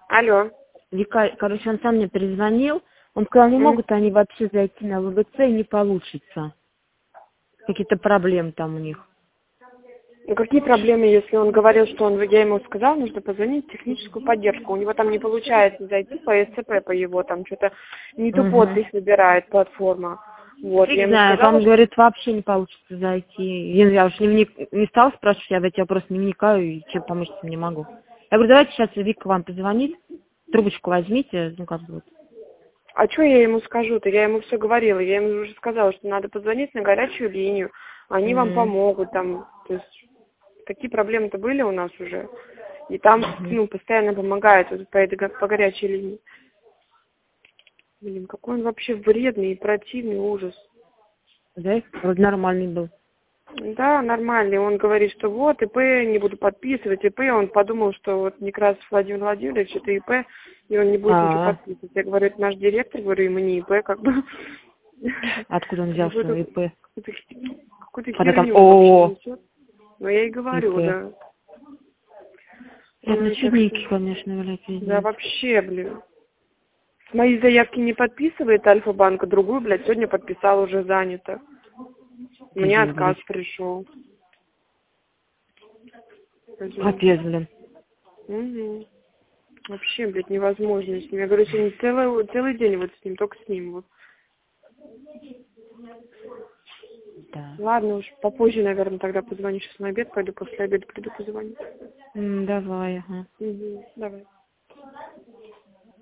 Алло. Вика, короче, он сам мне перезвонил. Он сказал, не могут они вообще зайти на ВВЦ и не получится. Какие-то проблемы там у них. Ну какие проблемы, если он говорил, что я ему сказал, нужно позвонить в техническую поддержку. У него там не получается зайти по СЦП, по его, там что-то не ту подпись выбирает платформа. Вот, я Не ему знаю, сказала, там, говорит, вообще не получится зайти. Я уж не стала спрашивать, я в эти вопросы не вникаю и чем помочь не могу. Я говорю, давайте сейчас Вика вам позвонит, трубочку возьмите, ну как бы вот. а что я ему скажу-то? Я ему все говорила, я ему уже сказала, что надо позвонить на горячую линию, они вам помогут там, то есть такие проблемы-то были у нас уже, и там, ну, постоянно помогают вот, по горячей линии. Блин, какой он вообще вредный и противный, ужас. Да, вроде нормальный был. Да, нормальный. Он говорит, что вот, ИП не буду подписывать, ИП. Он подумал, что вот Некрасов Владимир Владимирович, это ИП, и он не будет ничего подписывать. Я говорю, это наш директор, говорю, ему не ИП, как бы. Откуда он взял свой ИП? Какую-то Когда там херню ООО. вообще несет. Но я и говорю, ИП. да. Это Ну, чудненький, конечно, блядь, да, пиздец. вообще, блин. С моей заявки не подписывает Альфа-банк, а другую, блядь, сегодня подписал, уже занято. Мне Пиздец, отказ блядь. пришел. Капец, блин. Угу. Вообще, блядь, невозможно с ним. Я говорю, сегодня целый день вот с ним, только с ним вот. Да. Ладно уж, попозже, наверное, тогда позвоню. Сейчас на обед пойду, после обеда приду позвоню. Давай, ага. Угу. Давай.